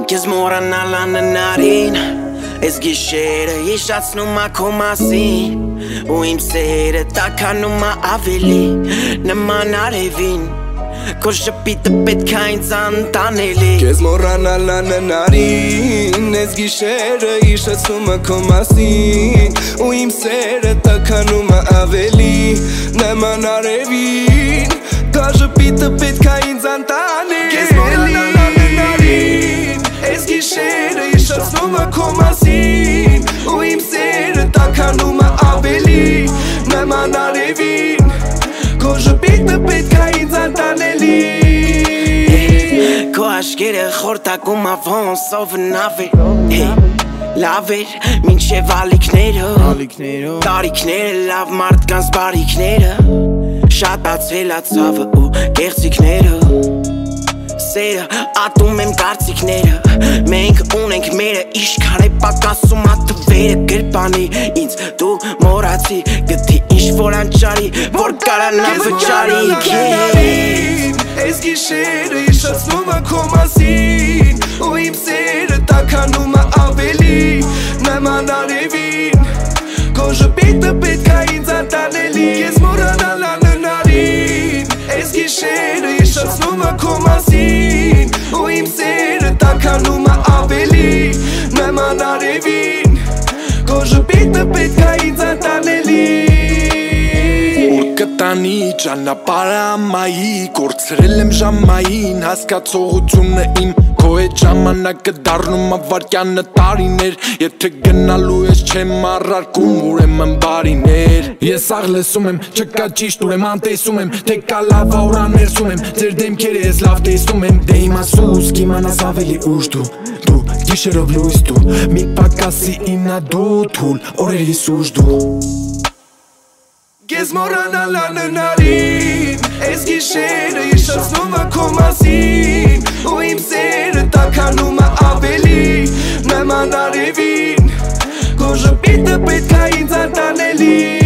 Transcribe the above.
Քեզ մոռանալ անհնարին Այս գիշերը հիշացնում ա քո մասին Ու իմ սերը տաքանում ա ավելի Նման արևին Քո շպիտը պետք ա ինձ անտանելի Քեզ մոռանալ անհնարին Այս գիշերը հիշացնում ա քո մասին Ու իմ սերը տաքանում ա ավելի Նման արևին Քո շպիտը պետք ա ինձ անտանելի Քեզ մոռանալ անհնարին Այս գիշերը հիշացնում ա քո մասին Ու իմ սերը տաքանում ա ավելի Նման արևին Քո շպիտը պետք ա ինձ անտանելի Քո աշկերը խորտակում ա ոնց սովնավ էր Լավ էր մինչև ալիքները Տարիքները լավ մարդկանց բարիքները Շատացել ա ցավը ու կեղծիքները Սերը ատում եմ կարծիքները Մենք ունենք մերը Իշքան է պակասում ա թվերը Գրպանի ինձ դու մորացի Գտի ինչ-որ անճարի Որ կարանամ վճարի Այս գիշերը հիշացնում ա քո մասին Ու իմ սերը տաքանում ա ավելի Նման արևին Քո շպիտը պետք ա ինձ անտանելի Քեզ մոռանալ անհնարին Այս գիշերը հիշացնում ա քո մասին Ու իմ սերը տաքանում ա ավելի Նման արևին Քո շպիտը պետք ա ինձ անտանելի Կտանի ճանապարհը ամայի Կորցրել եմ ժամային Հասկացողությունը իմ Քո հետ ժամանակը դառնում ա վայրկյանը տարիներ Եթե գնալու ես չեմ առարկում ուրեմն բարիներ Ես աղ լսում եմ չկա ճիշտ ուրեմն անտեսում եմ Թե կա լավ ա ուր աներսում եմ Ձեր դեմքերը ես լավ տեսնում եմ Դե իմասուս կիմանաս ավելի ուշ դու գիշերով լույս դու Մի պակասի ինա դու թուլ օրերիս ուշ դու Քեզ մոռանալ անհնարին Այս գիշերը հիշացնում ա քո մասին Ու իմ սերը տաքանում ա ավելի Նման արևին Քո շպիտը պետք ա ինձ անտանելի